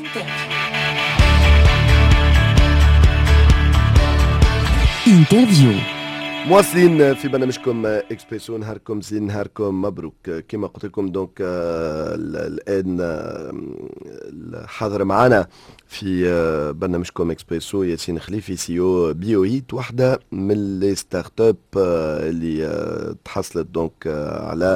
انترفيو. مواصلين في برنامجكم اكسبريسو. نهاركم زين، نهاركم مبروك. كما قلت لكم دونك الان الحاضر معنا في برنامجكم اكسبريسو ياسين خليفي CEO بيوهيت، واحده من لي ستارت اب اللي تحصلت دونك على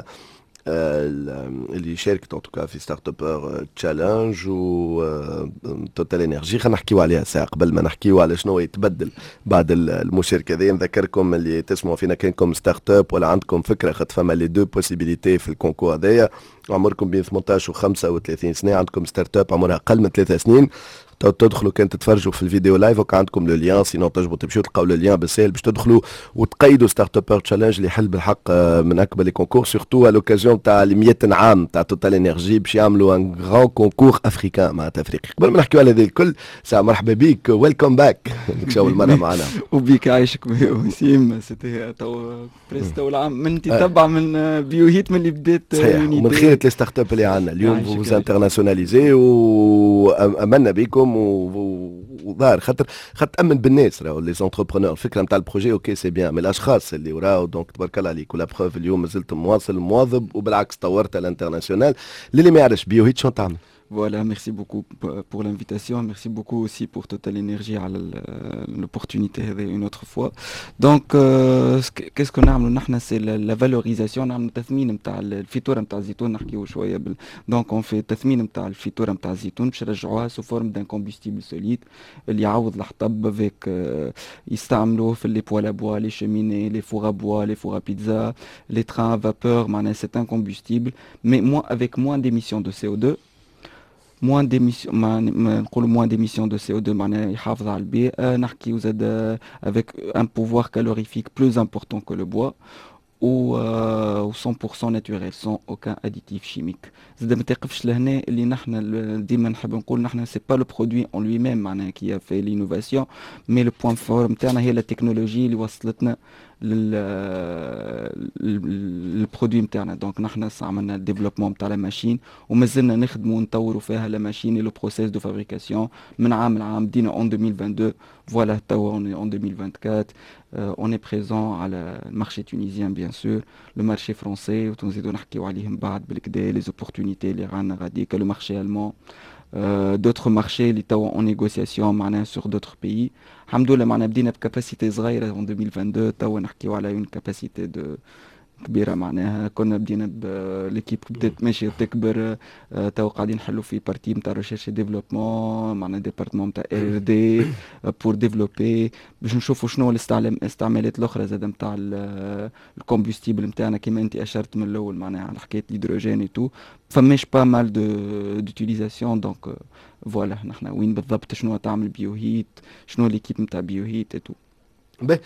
اللي شاركت ان توكا في ستارت اب تشالنج و توتال انرجي. خلينا نحكيو عليها ساعه قبل ما نحكيو على شنو يتبدل بعد المشاركه هذه. نذكركم اللي تسمعوا فينا كانكم ستارت اب ولا عندكم فكره، خاطر فما لي دو بوسيبيليتي في الكونكور هذايا. عمركم بين 18 و 35 سنه، عندكم ستارت اب عمرها اقل من 3 سنين، تدخلوا كان تتفرجوا في الفيديو لايف وكان عندكم لو ليان، سينو تجبروا تمشيو تلقاو لو ليان بالسهل باش تدخلوا وتقيدوا ستارت اب تشالنج اللي يحل بالحق من اكبر لي كونكور، سورتو لوكازيون تاع 100 عام تاع توتال انرجي باش يعملوا ان غران كونكور افريكان معناتها افريقي. قبل ما نحكيو على هذا الكل، ساعه مرحبا بك، ويلكم باك لك اول مره معنا. وبيك عايشك وسيم. سيتي تو بريستو العام من تتبع من بيوهيت من اللي بدات من خير لي ستارت اب اللي عندنا اليوم. فوز انترناسيوناليزي وامنا بكم وظاهر خاطر تامن بالناس. راهو لي زونتربرونور الفكره نتاع البروجي اوكي سي بيان، مي الاشخاص اللي وراو دونك تبارك الله عليك. ولا بروف اليوم مازلت مواصل مواظب وبالعكس طورت على الانترناسيونال. اللي ما يعرفش بيوهيت شنو تعمل؟ Voilà, merci beaucoup pour l'invitation. Merci beaucoup aussi pour Total Energy à l'opportunité une autre fois. Donc, qu'est-ce qu'on a? C'est la valorisation. On a التثمين نتاع الفطور نتاع الزيتون. نحكيو شوية donc on fait التثمين نتاع الفطور نتاع الزيتون باش نرجعوها sous forme d'un combustible solide اللي يعوض الحطب avec يستعملوه في les poêles à bois, les cheminées, les fours à bois, les fours à pizza, les trains à vapeur. C'est un combustible, mais avec moins d'émissions de CO2. moins d'émissions de CO2 معناها يحافظ على البيئة. نحكي زاد avec un pouvoir calorifique plus important que le bois ou 100% naturel sans aucun additif chimique. زاد ما تقفش لهنا اللي نحنا ديما نحب نقول نحنا c'est pas le produit en lui-même معناها qui a fait l'innovation, mais le point fort نتاعنا هي la technologie اللي وصلتنا البرودوي نتاعنا. دونك نحنا عملنا الديفلوبمون نتاع لا ماشين ومازلنا نخدموا ونطوروا فيها لا ماشين لو بروسيس دو فابريكاسيون من عام لعام. بدينا en 2022 voilà توا on est en 2024. On est présent على المارشي tunisien bien sûr, le marché français وتنزيدوا نحكيو عليهم بعد بالكدا les opportunités اللي رانا غاديك le marché allemand. D'autres marchés اللي توا en négociation معناها sur d'autres pays. الحمد لله معنا بدينا بكاباسيتي صغيرة en 2022. توا نحكيو على une capacité de كبيرة معناها. كنا بدينا ليكيب بدات ماشي تكبر. توا قاعدين نحلوا في بارتي نتاع ريشيرش ديفلوبمون معناها ديبارتمون نتاع R&D بور ديفلوبي باش نشوفوا شنو الاستعمالات الاخرى زاد نتاع الكومبوستيبل نتاعنا كيما انت اشرت من الاول معناها على حكايه الهيدروجين اي تو. فماش با مال دوتيليزاسيون. دونك فوالا نحنا وين بالضبط شنو تعمل بيوهيت، شنو ليكيب نتاع بيوهيت اي تو. به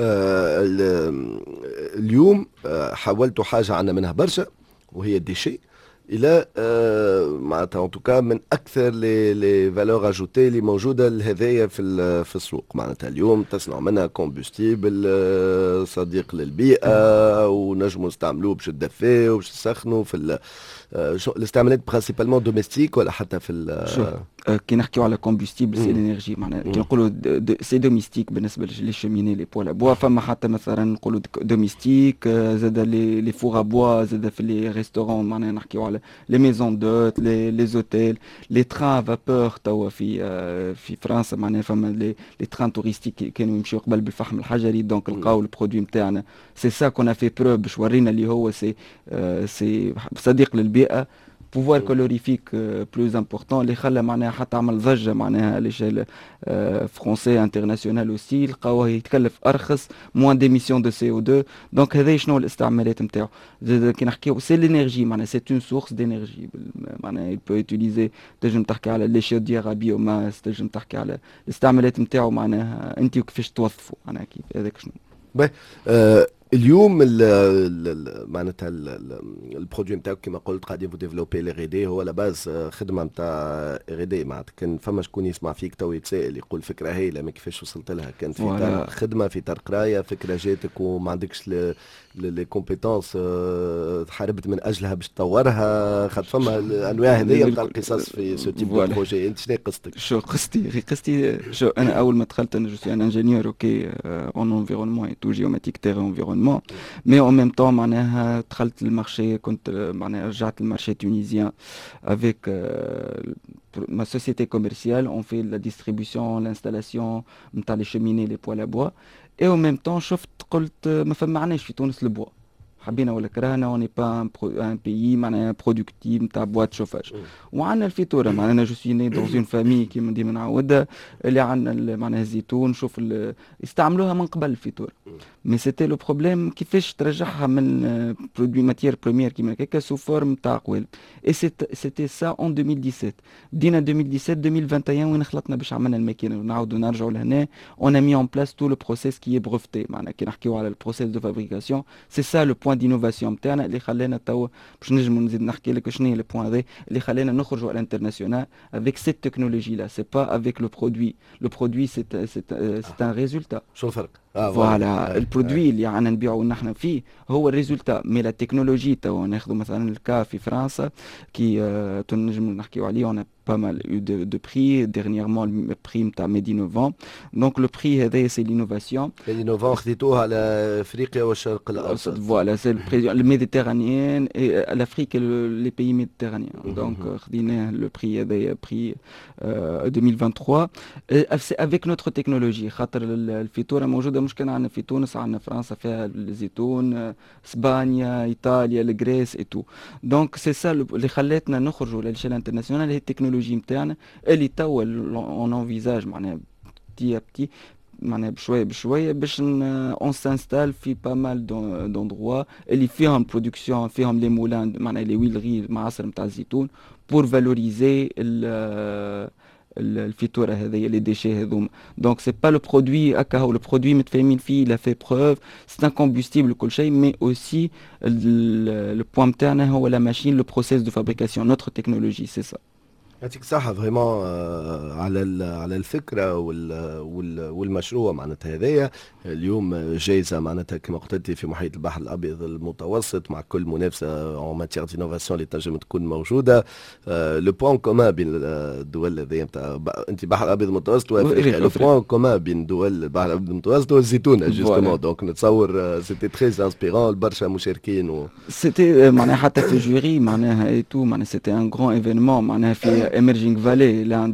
اليوم حاولتوا حاجه عندنا منها برشا وهي الديشي الى معناتها توكا من اكثر لي فالور اجوتي اللي موجوده لهذايا في السوق. معناتها اليوم تصنعوا منها كومبوستيبل صديق للبيئه ونجموا نستعملوه باش تدفاو باش تسخنوا في الاستعمالات برينسيبالمون دوميستيك ولا حتى في كي نحكيو على كومبوستيبل سي لينيرجي معناها كي نقولوا سي دوميستيك بالنسبه لي شوميني لي بوال بوا. فما حتى مثلا نقولوا دوميستيك زاد لي فور بوا زاد في لي ريستورون معناها نحكيو على لي ميزون دوت لي زوتيل لي تران فابور. توا في فرنسا معناها فما لي تران توريستيك كانوا يمشيو قبل بالفحم الحجري. دونك لقاو البرودوي نتاعنا سي سا كون في بروف باش ورينا اللي هو سي صديق للبيئه. pouvoir calorifique plus important اللي خلى معناها حتى عمل ضجه معناها ليشيل فرونسي انترناسيونال اوسي. لقاوه يتكلف ارخص موان ديميسيون دو CO2. دونك هذا شنو الاستعمالات نتاعو. كي نحكيو سي لينيرجي معناها سي اون سورس دينيرجي معناها يبو يوتيليزي. تنجم تحكي على لي شوديير بيو ماس، تنجم تحكي على الاستعمالات نتاعو معناها انت وكيفاش توظفوا معناها كيف هذاك شنو. اليوم معناتها البرودوي نتاعك كما قلت قاعدين فو ديفلوبي ال دي هو لاباز خدمه نتاع ار دي معناتها كان فما شكون يسمع فيك تو يتسائل يقول فكره هايله ما كيفاش وصلت لها كانت في اطار خدمه في اطار قرايه فكره جاتك وما عندكش لي كومبيتونس حاربت من اجلها باش تطورها خاطر فما الانواع هذيا نتاع القصص في سو تيب دو بروجي انت شنو قصتك؟ شو قصتي شو انا اول ما دخلت انا جو سي ان انجينيور اوكي اون انفيرونمون اي تو جيوماتيك تيري انفيرونمون مي en même temps معناها دخلت المارشي كنت معناها رجعت المارشي تونيزيان avec ma société commerciale on fait la distribution l'installation نتاع les cheminées les poêles à bois et en même temps شفت قلت ما فمعناش في تونس البوا حبينا ولا كرهنا اوني با ان بيي معناها برودكتيف نتاع بوات شوفاج وعندنا الفيتوره معناها جو سوي ني دون اون فامي كيما ديما نعاودها اللي عندنا معناها الزيتون نشوف يستعملوها من قبل الفيتوره مي سيتي لو بروبليم كيفاش ترجعها من برودوي ماتيير بريمير كيما هكاكا سو فورم تاع قوالب اي سيتي سا اون 2017 بدينا 2017 2021 وين خلطنا باش عملنا الماكينه ونعاودوا نرجعوا لهنا اون مي اون بلاس تو لو بروسيس كي بروفتي معناها كي نحكيو على البروسيس دو فابريكاسيون سي سا لو بوان دينوفاسيون نتاعنا اللي خلانا توا باش نجموا نزيد نحكي لك شنو هي لو بوان هذا اللي خلانا نخرجوا على الانترناسيونال افيك سيت تكنولوجي لا سي با افيك لو برودوي سي ان ريزولتا شو الفرق؟ فوالا البرودوي اللي عنا نبيعو نحن فيه هو الريزولتا مي لا تكنولوجي توا ناخذوا مثلا الكا في فرنسا كي تنجم نحكيو عليه اون pas mal eu de prix dernièrement le prix نتاع ميدينوفون دونك لو بري هذايا سي لينوفاسيون ميدينوفون خديتوها على افريقيا والشرق الاوسط فوالا سي الميديتيرانيين الافريك لي بيي ميديتيرانيين دونك خديناه لو بري هذايا بري 2023 افيك نوتر تكنولوجي خاطر الفيتوره موجوده مش كان عندنا في تونس عندنا فرنسا فيها الزيتون اسبانيا ايطاليا الجريس اي تو دونك سي سا اللي خلاتنا نخرجوا للشيل انترناسيونال هي التكنولوجي نتاعنا اللي توا اون انفيزاج معناها بتي بتي معناها بشويه بشويه باش اون سانستال في با مال دوندروا اللي فيهم برودكسيون فيهم لي مولان معناها لي ويلري معصر نتاع الزيتون بور فالوريزي الفيتوره هذيا لي ديشي هذوما دونك سي با لو برودوي هكا هو لو برودوي متفاهمين فيه لا في بروف سي ان كومبوستيبل كل شيء مي اوسي لو بوان نتاعنا هو لا ماشين لو بروسيس دو فابريكاسيون نوتر تكنولوجي سي سا يعطيك الصحة فريمون على الفكرة والمشروع معناتها هذايا اليوم جايزة معناتها كما قلت في محيط البحر الأبيض المتوسط مع كل منافسة أو ماتيير دينوفاسيون اللي تنجم تكون موجودة لو بوان كومان بين الدول هذيا نتاع أنت البحر الأبيض المتوسط وأفريقيا لو بوان كومان بين دول البحر الأبيض المتوسط والزيتون جوستومون دونك نتصور سيتي تري انسبيرون برشا مشاركين سيتي معناها حتى في الجوري معناها اي تو معناها سيتي ان غران ايفينمون معناها في Emerging Valley, l'un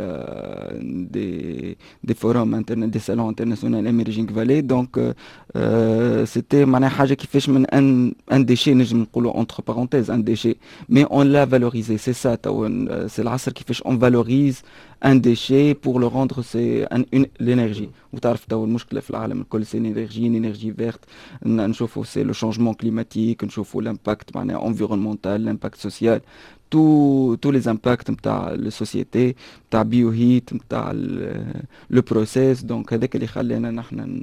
des forums des salons internationaux Emerging Valley. Donc, c'était حاجة كيفاش من un déchet نجم نقولوا entre parenthèses un déchet, mais on l'a valorisé. C'est ça, c'est العصر كيفاش on valorise un déchet pour le rendre c'est l'énergie. وتعرف تو المشكلة في العالم الكل c'est une énergie verte. نشوفوا c'est le changement climatique, نشوفوا l'impact معناها environnemental, l'impact social. tous les impacts نتاع السوسيتي نتاع بيوهيت نتاع لو بروسيس دونك هذاك اللي خلانا نحن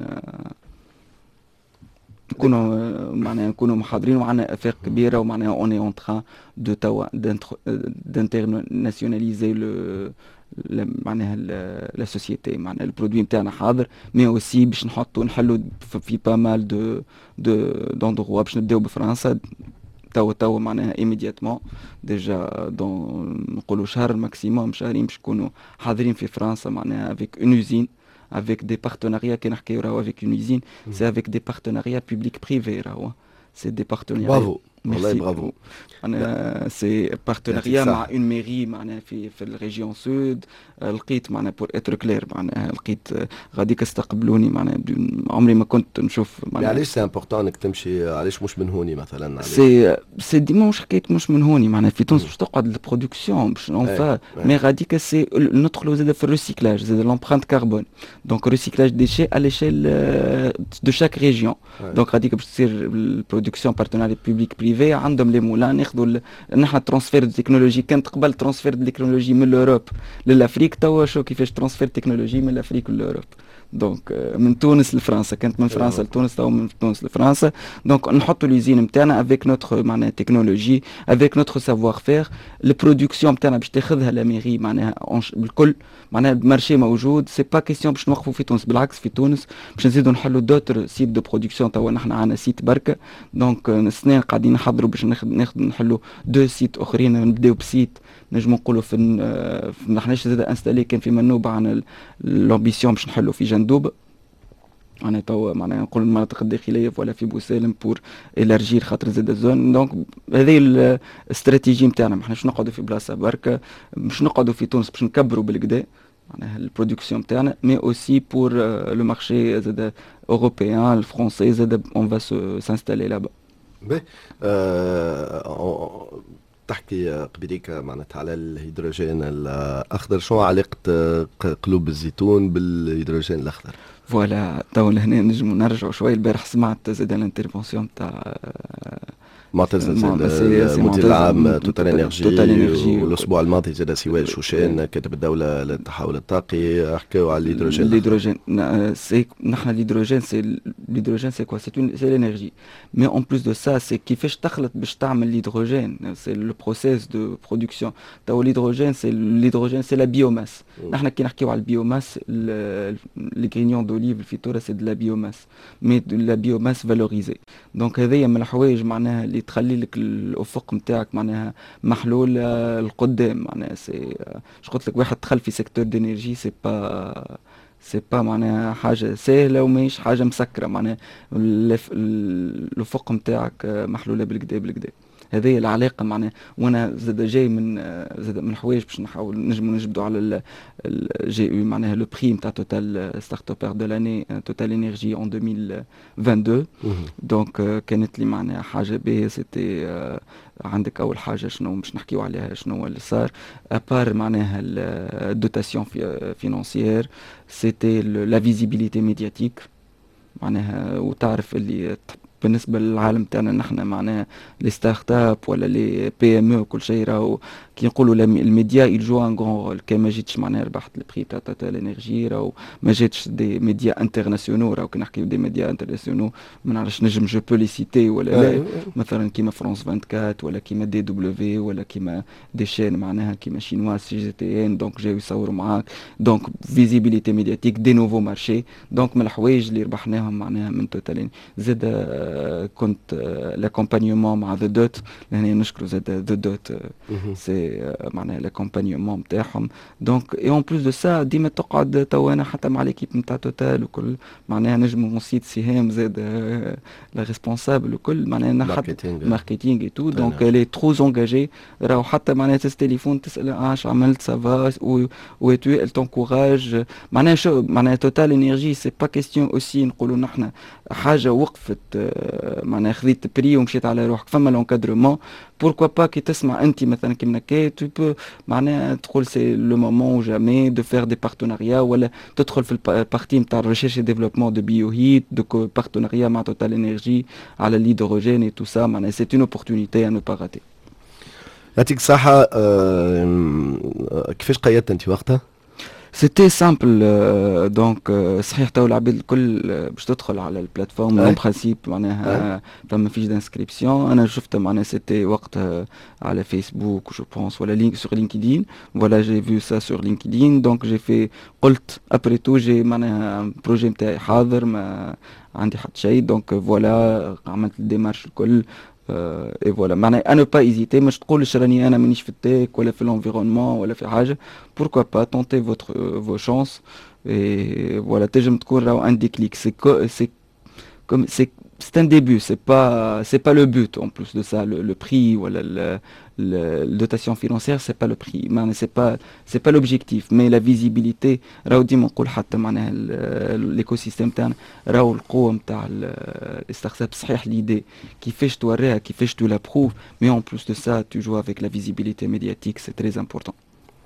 نكونوا محاضرين وعندنا افاق كبيره ومعناها اون اون تران دو توا دانترناسيوناليزي معناها لا سوسيتي معناها البرودوي نتاعنا حاضر مي اوسي باش نحلوا في با مال دوندروا باش نبداو بفرنسا توا معناها ايميدياتمون ديجا دون نقولوا شهر ماكسيموم شهرين باش نكونوا حاضرين في فرنسا معناها افيك اون اوزين avec des partenariats كي نحكيو راهو avec une usine c'est avec des partenariats public privé راهو c'est des partenariats برافو والله برافو انا سي بارتناريا مع اون ميري معناها في الريجيون سود لقيت معناها بور اتر كلير معناها لقيت غاديك استقبلوني معناها عمري ما كنت نشوف معناها علاش سي امبورطون انك تمشي علاش مش من هوني مثلا سي ديما مش حكايه مش من هوني معناها في تونس باش تقعد البرودكسيون باش اونفا مي غاديك سي ندخلوا زاد في الريسيكلاج زاد لومبرانت كربون دونك ريسيكلاج ديشي على ليشيل دو شاك ريجيون دونك غاديك باش تصير البرودكسيون بارتناريا بوبليك بريفي بريفي عندهم لي مولان ياخذوا نحن ترانسفير التكنولوجي. كانت قبل ترانسفير التكنولوجي من الاوروب للافريك، توا شو كيفاش ترانسفير التكنولوجي من الافريك للاوروب. دونك من تونس لفرنسا، كانت من فرنسا لتونس، توا من تونس لفرنسا. دونك نحطوا ليزين نتاعنا افيك نوتر معناها تكنولوجي، افيك نوتر سافوار فير. البرودكسيون نتاعنا باش تاخذها لا ميري معناها بالكل، معناها المارشي موجود. سي با كيسيون باش نوقفوا في تونس، بالعكس في تونس باش نزيدوا نحلوا دوتر سيت دو برودكسيون. توا نحن عندنا سيت بركه، دونك السنين قاعدين نحضروا باش نحلوا دو سيت اخرين. نبداو بسيت نجمو نقولوا في ما حناش زاد انستالي، كان في منوبه عن لامبيسيون باش نحلوا في جندوبه. انا توا معناها نقول المناطق الداخليه ولا في بوسالم بور الارجير خاطر زاد الزون. دونك هذه الاستراتيجيه نتاعنا، ما حناش نقعدوا في بلاصه بركه، مش نقعدوا في تونس باش نكبروا بالكدا معناها البرودكسيون نتاعنا، مي اوسي بور لو مارشي زاد اوروبيان الفرونسي زاد اون فا سانستالي لابا. تحكي قبيليك معناتها على الهيدروجين الاخضر، شو علاقه قلوب الزيتون بالهيدروجين الاخضر؟ فوالا تو لهنا نجموا نرجعوا شويه. البارح سمعت زاد الانترفونسيون تاع معتز المدير العام توتال انرجي، والاسبوع الماضي زاد سواء شوشان كاتب الدوله للتحول الطاقي حكاوا على الهيدروجين. الهيدروجين سي نحن الهيدروجين سي كوا سي لينيرجي، مي اون بلوس دو سا سي كيفاش تخلط باش تعمل الهيدروجين. سي لو بروسيس دو برودكسيون. تو الهيدروجين سي لا بيوماس. نحن كي نحكيو على البيوماس، لي غرينيون دوليف الفيتورا سي دو لا بيوماس، مي دو لا بيوماس فالوريزي. دونك هذيا من الحوايج معناها اللي تخلي لك الافق نتاعك معناها محلول القدام. معناها سي شو قلت لك، واحد دخل في سيكتور دينيرجي سي با معناها حاجه سهله وماهيش حاجه مسكره. معناها الافق نتاعك محلوله بالكدا. هذه العلاقه معناها. وانا زاد جاي من الحوايج باش نحاول نجبدوا على الجي او معناها لو بري نتاع توتال ستارت ابر دو لاني توتال انرجي ان 2022. دونك كانت لي معناها حاجه باهيه. سيتي عندك اول حاجه شنو باش نحكيو عليها، شنو اللي صار ابار معناها الدوتاسيون فينانسيير، سيتي لا فيزيبيليتي ميدياتيك معناها. وتعرف اللي بالنسبه للعالم تاعنا نحن معناها لي ستارت اب ولا لي بي ام او كل شيء راهو كي نقولوا الميديا يجوا ان غون رول. كان ما جيتش معناها ربحت البري تاع توتال انرجي، راهو ما جاتش دي ميديا انترناسيونال. راهو كي نحكيو دي ميديا انترناسيونال ما نعرفش نجم جو بو لي سيتي ولا لا، مثلا كيما فرانس 24 ولا كيما دي دبليو ولا كيما دي شين معناها كيما شينوا سي جي تي ان. دونك جاو يصوروا معاك، دونك فيزيبيليتي ميدياتيك، دي نوفو مارشي. دونك من الحوايج اللي ربحناهم معناها من توتال. زاد كنت لاكومبانيومون مع ذا دوت، لهنا نشكروا زاد ذا دوت سي معناها لاكومبانيومون نتاعهم. دونك اي اون بلوس دو سا ديما تقعد تو انا حتى مع ليكيب نتاع توتال وكل معناها نجموا نسيت سهام زاد لا ريسبونسابل وكل معناها حتى ماركتينغ اي تو. دونك لي ترو زونجاجي. راهو حتى معناها تليفون تسال اش عملت سافا و تو ال تونكوراج معناها شو معناها توتال انرجي. سي با كيستيون اوسي نقولوا نحن حاجه وقفت معناها خذيت بري ومشيت على روحك. فما لونكادرومون بوركوا با كي تسمع انت مثلا كيما هكا تو بو معناها تقول سي لو مومون جامي دو فير دي بارتناريا، ولا تدخل في البارتي نتاع ريشيرش ديفلوبمون دو بيو هيت دو بارتناريا مع توتال انرجي على الهيدروجين اي تو سا. معناها سي اون اوبورتونيتي ان نو با راتي. يعطيك الصحه. كيفاش قيدت انت وقتها؟ سيتي سامبل. دونك صحيح تو العباد الكل باش تدخل على البلاتفورم اون برانسيب معناها فما فيش دانسكريبسيون. انا شفت معناها سيتي وقتها على فيسبوك جو بونس ولا لينك سور لينكدين. فوالا جي فيو سا سور لينكدين. دونك جي في قلت ابري تو جي معناها بروجي نتاعي حاضر ما عندي حتى شيء. دونك فوالا عملت الديمارش الكل. اي فوالا معناها انا با ايزيتي. مش تقولش راني انا مانيش في التيك ولا في الانفيرونمون ولا في حاجه. بوركوا با تونتي فو شانس. اي فوالا تنجم تكون راهو ان ديكليك. سي كوم سي c'est un début, c'est pas le but en plus de ça, le prix ou la dotation financière, c'est pas le prix, c'est pas l'objectif, mais la visibilité. راهو ديما نقول حتى معناها الايكوسيستم تاعنا راهو القوه نتاع الاستخدام صحيح ليدي كيفاش توريها كيفاش تو لا بروف، mais en plus de ça tu joues avec la visibilité médiatique, c'est très important.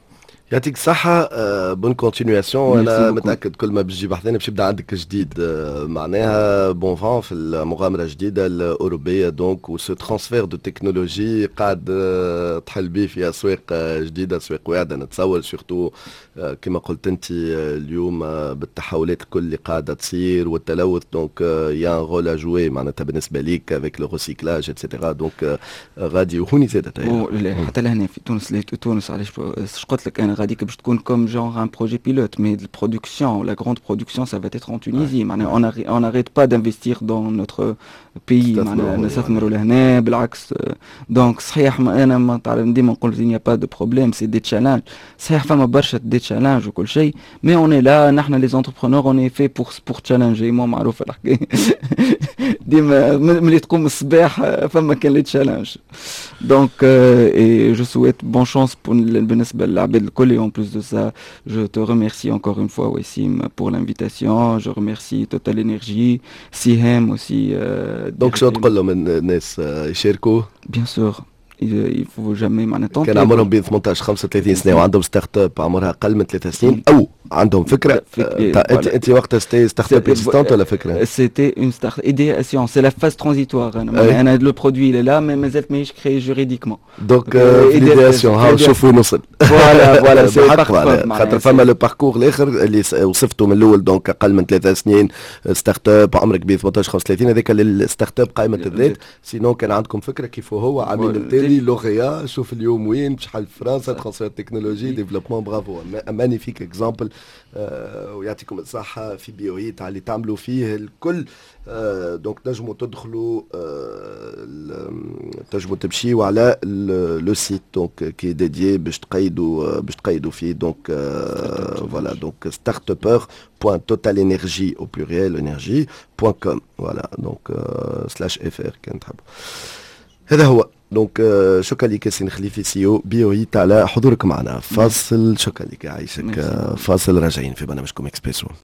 يعطيك الصحة. بون كونتينياسيون. ميرسي أنا بوكو. متأكد كل ما باش تجي بحثنا باش يبدا عندك جديد. معناها بون فان في المغامرة الجديدة الأوروبية دونك، وسو ترانسفير دو تكنولوجي قاعد تحل بيه في أسواق جديدة، أسواق واعدة نتصور سورتو كما قلت أنت اليوم بالتحولات الكل اللي قاعدة تصير والتلوث. دونك يا ان رول ا جوي معناتها بالنسبة ليك افيك لو ريسيكلاج اتسيتيرا. دونك غادي وهوني زادت لا حتى لهنا في تونس، تونس علاش قلت لك انا غاديك باش تكون كوم جونغ ان بروجي بيلوت، مي البرودكسيون لا غروند برودكسيون سا فا اتر en Tunisie. معناها on n'arrête pas d'investir dans notre pays، معناها نستثمروا لهنا بالعكس. دونك صحيح انا ما تعرف ديما نقول il n'y a pas de problème c'est des challenges. صحيح فما برشا دي تشالنج وكل شيء، مي اون لا نحن لي زونتربرونور اون في بور تشالنجي. مو معروف الحكايه ديما ملي تقوم الصباح فما كان لي تشالنج. Donc, et je souhaite bonne chance pour بالنسبة للعباد الكل. Et en plus de ça, je te remercie encore une fois, Wassim, pour l'invitation. Je remercie Total Energy, Sihem aussi. دونك شو تقول لهم الناس يشاركوا؟ Bien sûr, il faut jamais معناتها كان عمرهم بين 18 35 سنه وعندهم ستارت اب عمرها اقل من 3 سنين او عندهم فكره. انت وقتها ستي ستارت اب اكزيستونت ولا فكره؟ C'était une start idéation, c'est la phase transitoire. انا le produit il est là mais مازالت ماهيش créé juridiquement. دونك idéation ها شوفوا نوصل. فوالا سي خاطر فما لو باركور الاخر اللي وصفته من الاول. دونك اقل من 3 سنين ستارت اب عمرك بين 18 35 هذاك الستارت اب قائمه الذات. سينو كان عندكم فكره كيف هو عامين التالي لوغيا شوف اليوم وين شحال في فرنسا ترانسفير تكنولوجي ديفلوبمون. برافو مانيفيك اكزامبل. ويعطيكم الصحة في بيوهي تاع اللي تعملوا فيه الكل. دونك تنجموا تدخلوا تنجموا تمشيوا على لو سيت دونك كي ديديي باش تقيدوا فيه. دونك فوالا دونك startupper.totalenergy au pluriel energie.com. فوالا دونك /fr كان تحب. هذا هو. دونك شكرا لك سي خليفي سيو بيوهيت على حضورك معنا. فاصل. شكرا لك عايشك. فاصل راجعين في برنامجكم اكسبريسو.